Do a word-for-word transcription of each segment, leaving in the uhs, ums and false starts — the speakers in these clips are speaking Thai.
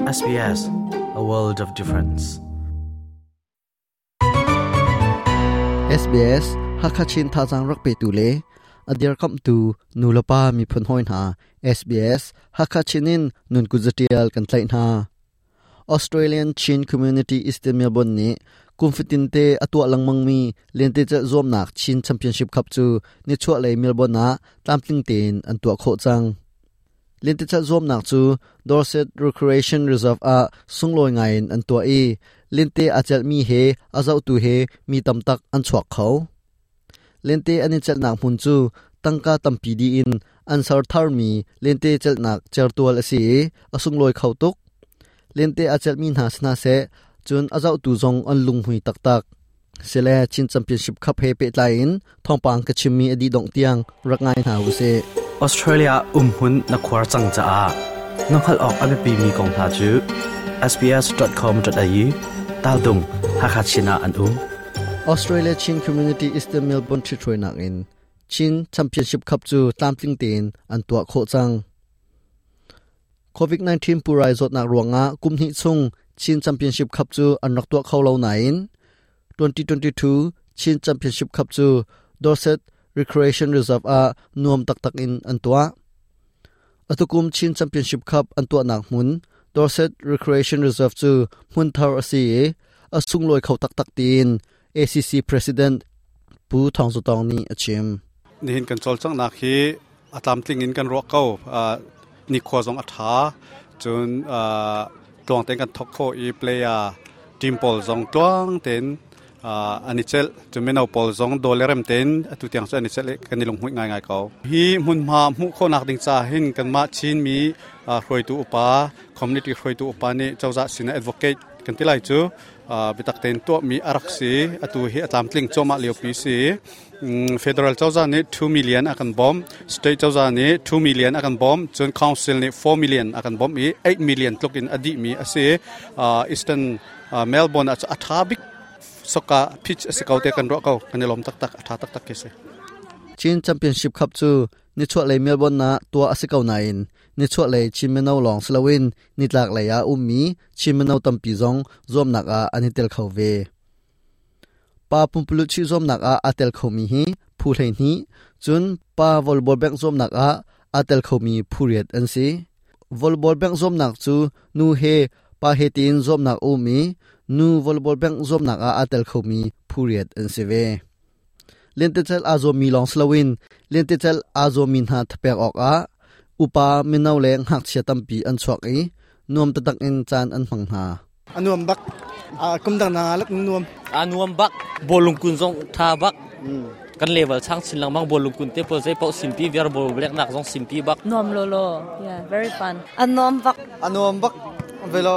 เอส บี เอส A world of difference เอส บี เอส Hakachin Thajang Rak Pe Tu Le Adir Kam Tu Nulapa Mi Phun Hoin Ha เอส บี เอส Hakachinin Nun Kuzatial Kan Tlain Ha Australian Chin Community East Melbourne Ni Kumfitinte Atua Langmang Mi Lente Cha Zom Nak Chin Championship Cup Chu Ni Chua Le Melbourne Na Tamtling Tin An Tua Kho Chang Lente Cha Zom Nak Chu Dorset Recreation Reserve A Sungloi Ngain An Tua E Lente Achal Mi He Azau Tu He Mi Tamtak An Chuak Khau Lente Ani Chal Nak Mun Chu Tangka Tampi Di In Ansar Thar Mi Lente Chal Nak Chartual Asi Asungloi Khau Tuk Lente Achal Mi Na Sna Se Chun Azau Tu Zong An Lung Hui Tak Tak Sele Chin Championship Cup He Pe Tlain Thongpang Kachimi Adi Dong Tiang Rakngai Na Use Australia umhun na khwar changcha a nanghal ok abepi mi kong tha chu s b s dot com dot a u taldung hakachina an um Australia Chin Community is the Melbourne Troi Nak in Chin Championship Cup chu Tamtling Tin an tua kho chang COVID nineteen purai zot nak ruanga kumhi chung Chin Championship Cup chu an rak tua khau lo nain twenty twenty-two Chin Championship Cup chu Dorset Recreation Reserve A nuam tak tak in an tua atukum Chin Championship Cup an tua nak mun Dorset Recreation Reserve chu mun thar asi asung loi khau tak tak tin A C C President Pu Thongzutong ni achim nihin kan chol chang nak hi atlam tling in kan ro kau ni kho jong atha chun tong ten kan thok kho i player team pol jong twang ten anichel chumeno pol jong dolerem ten atu tiang sa anichel kanilong hui ngai ngai kau hi mun ma mu kho nak ding cha hin kan ma chin mi hroi tu upa community hroi tu upa ni chawza sina advocate kan tilai chu bitak ten to mi araksi atu hi atlam tling choma leo pi si federal chawza ni two million akan bom state chawza ni two million akan bom chun council ni four million akan bom i eight million tlokin adi mi ase eastern melbourne athabik soka pitch asikaute kan ro kau kanilom tak tak atha tak tak kese Chin Championship Cup chu ni chwa le Melbourne na tua asikau nain ni chwa le Chimenau long slawin ni tlak le ya ummi Chimenau tampi zong zom nak a anitel khawve pa pumpulu chi zom nak a atel khomi hi phulhein hi chun pa volleyball bank zom nak a atel khomi phuriat ansi volleyball bank zom nak chu nu he pa hetin zom nak ummi nu volleyball bank zom nak a atel khomi phuriat ansive Lentetel azomi long slawin lentetel azomi ha thpek ok a upa minau leng hak chia tampi an chhuak i nuam tatak in chan an phang ha anuam bak a kumdang na lak nuam anuam bak bolungkun jong tha bak kan level chang chin lang mang bolungkun te po jai pau simpi ver bol black nak jong simpi bak nuam lolo yeah very fun anuam bak anuam bak velo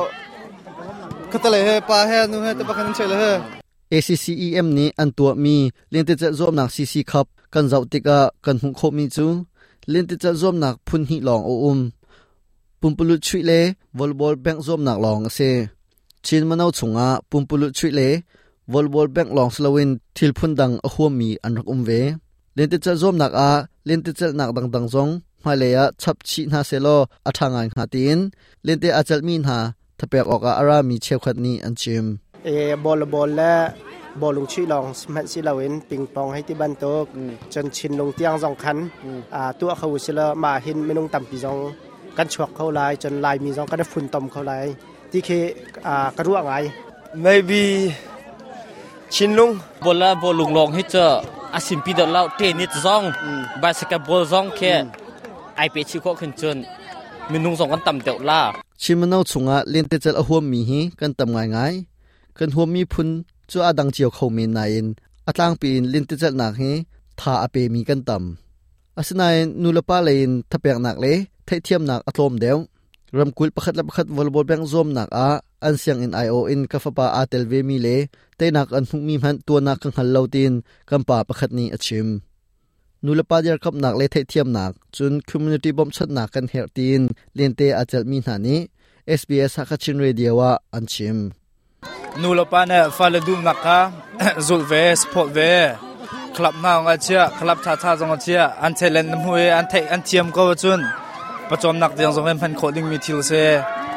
katale he pa he nu he te bakan chele he A C C E M ni an tua mi lente cha zom nak C C Cup kan zau tika kan hung kho mi chu lente cha zom nak phun hi long o um pumpulu chui le volleyball bank zom nak long ase chin manau chunga pumpulu chui le volleyball bank long slowin thil phun dang a huam mi an rak um ve lente cha zom nak a lente cha nak dang dang zong hmaleya chap chi na selo athangai ha tin lente achal min ha thapek oka ara mi chekhat ni an chim เอบอลบอลและบอลลุงชี้ลองแมตช์สิลาวินปิงปองให้ที่บันโตกจนชินลงเตียงสองคันตัวเขาสิละมาหินไม่ลงต่ำปีจงกันฉวกเขาลายจนลายมีจงกันฝุ่นตอมเขาลายที่เคกระรั่วไง maybe ชินลงบอลละบอลลุงลองให้เจออาสิมปีเดลเล่าเทนนิสจงบาสเกตบอลจงแค่ไอเปชิโคขึ้นจนมีนุ่งสองกันต่ำเดลล่าชิมนาวชงะเล่นเตจอหัวมีฮีกันต่ำง่ายง่ายกันหัวมีพุนจัวอดังเจียวเขาเมนนายนอัตลางปีนลินติจัดหนักเฮทาอเปมีกันต่ำอาศัยนูลปาเลนทับเปียกหนักเลยเทียมหนักอัตลมเดียวรำคุลประคัดและประคัดวอลเลย์บอลแบงซอมหนักอาอันเสียงอินไอโออินกัฟปาอาเตลเวมีเลแต่หนักอันหุกมีมันตัวหนักขังหันเลาตินกัมปาประคัดนี้อชิมนูลปาเดียร์กับหนักเลยเทียมหนักจนคอมมูนิตี้บอมชัดหนักกันเฮร์ตินเลียนเตอาเจลมีนานี้ S B S ฮักชินเรดิโอว่าอันชิมนูลปาเนี่ยฟาเลดูนักค่ะจุดเวสปอร์ตเวคลับมาของอาเชียคลับท่าท่าของอาเชียอันเทเลนน้ำห้วยอันเทอันเทียมก็จุนประจอมนักเดียงสองเป็นพันโคดิ้งมีทิลเซ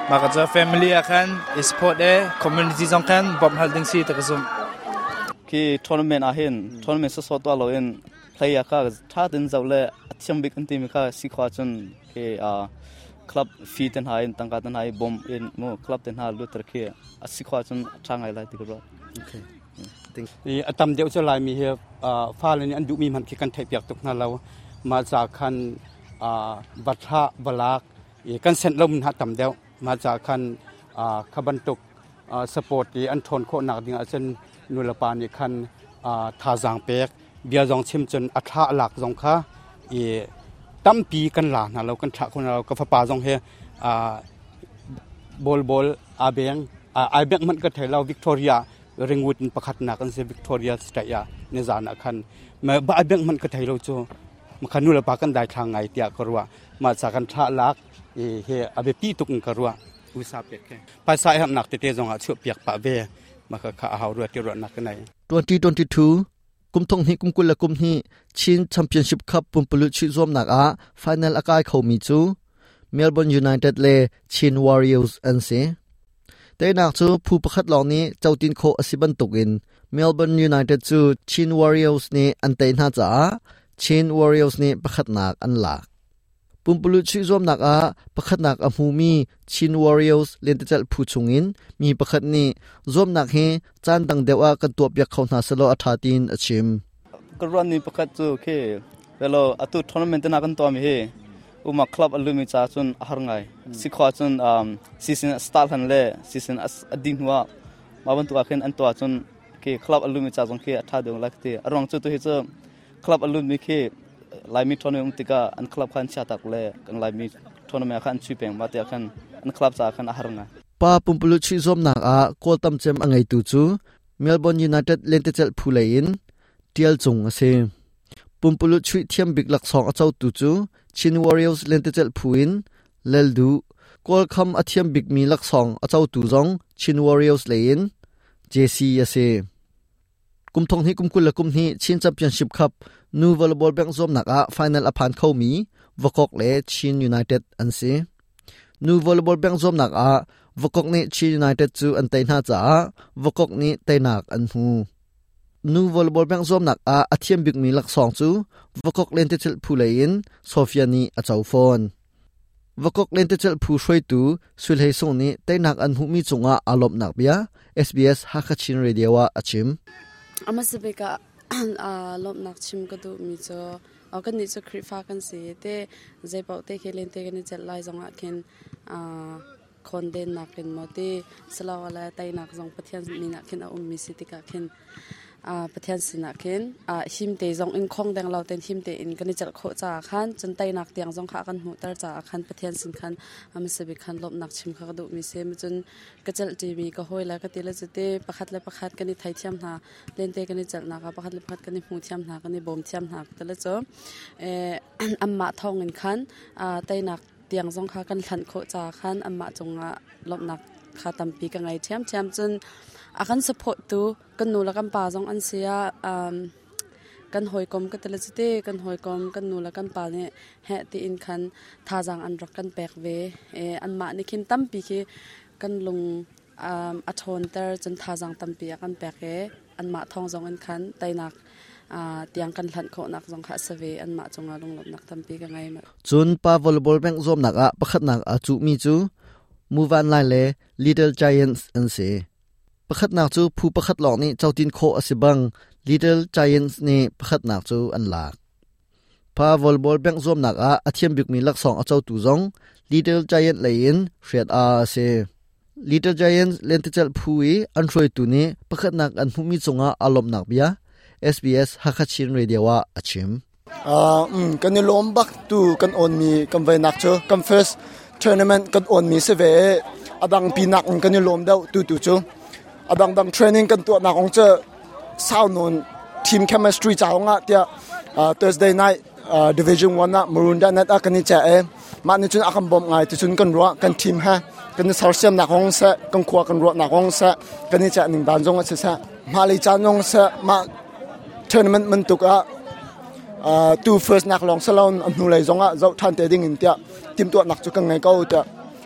มาก็จะ family กัน sport เอ community สองกันบอมฮัลดิงซีตะกซุมคือ tournament อาเห็น tournament สดๆตัวเราเอง player ก็ถ้าถึงจะเลยเชื่อมบิกอันที่มีค่าสิขวาจนคืออ่าคลับฟีตันหายตั้งการตันหายบอมเอ็นโมคลับตันหายลุตรคือสิขวาจนช่างไงล่ะที่กระโดดโอเคนี่อัตมเดียวจะลายมีเฮอ่าฟ้าเลยนี่อันดูมีมันคิดกันไทยเปียกตกนั่นเรามาจากคันอ่าบัตรบลักอีกันเซนลมหัดตำเดียวมาจากคันอ่าขบันตุกอ่าสปอร์ตที่อันทนโคหนักดิ่งอาจารย์นุลปานี่คันอ่าท่าจางเปียกเบียร์จงชิมจนอัฐาหลักจงค่ะอีตั้มปีกันหลานเรากันทักคนเราก็ฟ้าป่าจงเฮอ่าบอลบอลอาเบียงอ่าอาเบียงมันก็ไทยเราวิกตอเรียเริงวุฒิประคัตนักกันเสียวิกตอเรียสเตียเนจานักขันมาบ้าอาเบียงมันก็ไทยเราโจมันขันนุลปากันได้ทางไงเตียกรัวมาจากกันท่าหลักเฮอาเบปีตุกกรัวอุตสาหเปียกภาษาหนักเตะจงอาชุบเปียกป่าเวมาก็ข้าหารัวที่รัวนักกันไหน twenty twenty-twoกุมทงฮีกุมกุลละกุมฮีชินแชมเปี้ยนชิพคัพปุ่มปลุชิซอมนักอาไฟแนลอากาศเขามีจูเมลเบิร์นยูไนเต็ดเลชินวอริเออร์สอันเซแต่นักจูผู้ประคัดเหล่านี้เจ้าตินโคอสิบันตุกินเมลเบิร์นยูไนเต็ดจูชินวอริเออร์สนี่อันเตนฮาจ้าชินวอริเออร์สนี่ประคัดนักอันหลักปุ่มปลุชิซอมนักอาประคัดนักอมูมีชินวอริเออร์สเล่นเตจผู้ชงอินมีประคัดนี้ซอมนักเฮจานดังเดวอากันตัวเปียกเขาหน้าสโลอัฐาตินอชิมก็รันนี่ประคัดจูโอเคเวลาอัตุทัวร์นาเมนต์นักกันตัวมีเฮอุมาคลับอลูมิจ้าจนอาหารไงสิขวาจนอ่าซีซันสตาร์ทันเล่ซีซันอดีตหัวมาบรรทุกขึ้นอันตัวจนเคคลับอลูมิจ้าจนเคท่าเดียวลักเตอรองจุดตัวเฮเจอคลับอลูมิเคไลมีทัวร์นาเมนต์ติกาอันคลับขันชาตักเล่กันไลมีทัวร์นาเมนต์ขันชิเปงมาเตียขันอันคลับจ้าขันอาหารไงป้าปุ่มปลุชิซอมนักอาโคลตัมเจมอังไงตูจูเมลเบิร์นยูไนเต็ดเลนเตเจลพูเลยินเทียลจงอาเซปุ่มปลุชิเทียมบิกหลักสองอาเจ้าตูจูชินวอริเออร์สเลนเตเจลพูอินเลลดูกอลคัมอาเทียมบิกมีหลักสองอาเจ้าตูจงชินวอริเออร์สเลยินเจซีอาเซกุมทงฮีกุมกุลละกุมฮีชินแชมเปี้ยนชิพคัพนูวอลเลย์บอลแบงค์ซอมนักอาไฟแนลอพานเข้ามีวอกอกเลชินยูไนเต็ดอันเซนูวอลเลย์บอลแบงค์ซอมนักอาวอกอกนี้ชินยูไนเต็ดจูอันเตน่าจ้าวอกอกนี้เตนักอันหูนูวอลเลย์บอลแบงค์ซอมนักอาอาเทียมบิกมีหลักสองจูวอกอกเลนเตเจลพูเลยินโซฟียานีอาเจ้าฟอนวอกอกเลนเตเจลพูช่วยตูสุลเฮซงนี้เตนักอันหูมีจงอาอารมณ์นักเบีย เอส บี เอส ฮักชินเรดิโออาชิมอามาสเปกอาลบนักชิมก็ดูมีจ้เอากันนี่จะคริฟ้ากันสิเต้ใจเป่าเต้เคเลนเต้กันนี่จะไล่จงอาเคนอ่าคนเด่นนักเคนมอตีสลาวอะไรไตนักจงประเทศมีนักเคนเอาอุ้มมีสิติกาเคนอ่าประเทศสินักเคนอ่าหิมเตจงอินคงแดงเราเต้นหิมเตอินกันนี่จะโคจ่าขันจนไตนักเตียงจงขากันหูตาจ่าขันประเทศสินขันอามาสเปกขันลบนักชิมเขาก็ดูมีเซมจนก็จะจีมีก็ห้อยแล้วก็ตีแล้วจะเต้ประคัดและประคัดกันนี่ไทยเทียมหาเล่นเต้กันนี่จัดนักประคัดและประคัดกันนี่หูเทียมหากันนี่บ่มเทียมหาแต่ละจ้เอ่ออัมมาทองเงินขันอ่าไตนักเตียงจงขากันขันโคจ่าขันอัมมาจงอ่ะลบนักขาตำปีกันไงเทียมเทียมจนอาการสปอร์ตตัวกันนูละกันป่าจงอันเสียอ่ากันหอยกลมกันแต่ละจิตเต้กันหอยกลมกันนูละกันป่าเนี่ยแห่ตีอินคันท่าจางอันรักกันแปลกเวเออันมาในคิมตั้มปีคือกันลงอ่าอัชนเตอร์จนท่าจางตั้มปีกันแปลกเออันมาทองจงอันคันไตนักอ่าเตียงกันหลันโคนักจงขาสเวอันมาจงอาลงหลบนักตั้มปีกันไงมาจนป้าวอลเลย์บอลแบงค์ซอมนักอะประคัดนักอาจูมีจูมูวันไลเล่ Little Giants อันเสประคัดนักจูผู้ประคัดหลอกนี่เจ้าตินโคอสิบัง Little Giants นี่ประคัดนักจูอันหลักพาวอลเลย์บอลแบงค์ซอมนักอะอาเทียมบิกมีหลักสองอาเจ้าตูจง Little Giants เลยอินเฟรดอาเซ Little Giants เล่นที่จะผู้อีอันช่วยตัวนี้ประคัดนักอันผู้มีจงอาอารมณ์นักเบีย เอส บี เอส ฮักชินเรดิโออาชิมอ่าอืมกันนี่ล้มบักตูกันออนมีกันไว้นักเจอกัน first tournament กันออนมีเสเวอดังปีนักกันนี่ล้มเดาตูตูจูอดังดัง training กันตัวนักของเจอสาวนนทีม chemistry จ้างอ่ะเดียอ่า Thursday night อ่า division one น่ะ Maroon ด้านนั้นกันนี่เจอมาในจุดอาคันบอมไงที่จุดกันรัวกันทีมฮะกันนี่สาวเสียมนักของเสกันขวากันรัวนักของเสกันนี่เจอหนึ่งด้านจงอ่ะเสมาเลยจานงเสมาtournament มันตุกอ่ะอ่าตู้ first นักลองสลอนอันนู้นเลยจงอ่ะเจ้าท่านเตดิ้งอินเดียทีมตัวนักจุกันไงก็จะ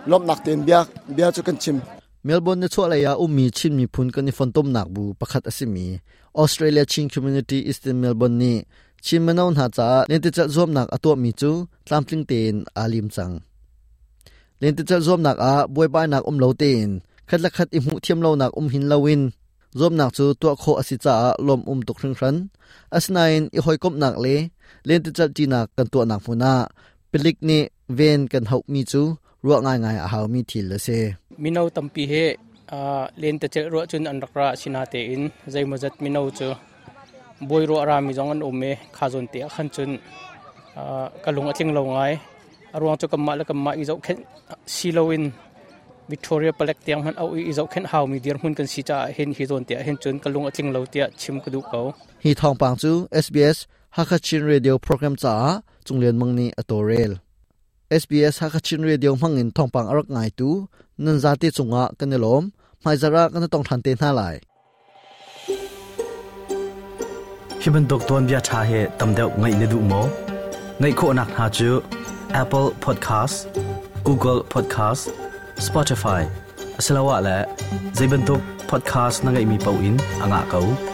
lom nak ten biak bia chu kan chim Melbourne ne chwa la ya ummi chin mi phun kan ni fontom nak bu pakhat asimi Australia Chin Community Eastern Melbourne ni chin manaun ha cha lente cha zom nak atwa mi chu tlamtling ten alim chang lente cha zom nak a boy bai nak um lo ten khatla khat i mu thiam lo nak um hin lawin zom nak chu to kho asi cha lom um tok thring ran asnain i hoi kom nak le lente cha ti nak kan to nak phuna pelik ni ven kan hau mi chu ruwa ngai ngai a hau mi thil la se minau tampi he a len te che ro chun an rakra sinate in zai mazat minau chu boy ro ara mi jong an umme khajon te khan chun a kalung atling lo ngai arwang chu kamma la kamma i zo khen silowin Victoria palek tiang man au i zo khen haw mi dir hun kan si cha hen hi zon te hen chun kalung atling lo te chim kudu ko hi thong pang chu S B S Hakachin Radio program cha chunglen mangni atorel S B S Hakachin Radio mangin thongpang arak ngai tu nan zati chunga kanelom maizara kan tong than te na lai hiban dokton bia tha he tamdeu ngai ne du mo ngai kho nak ha chu Apple Podcast Google Podcast Spotify asalawa la zaibantuk podcast na ngai mi pau in anga kau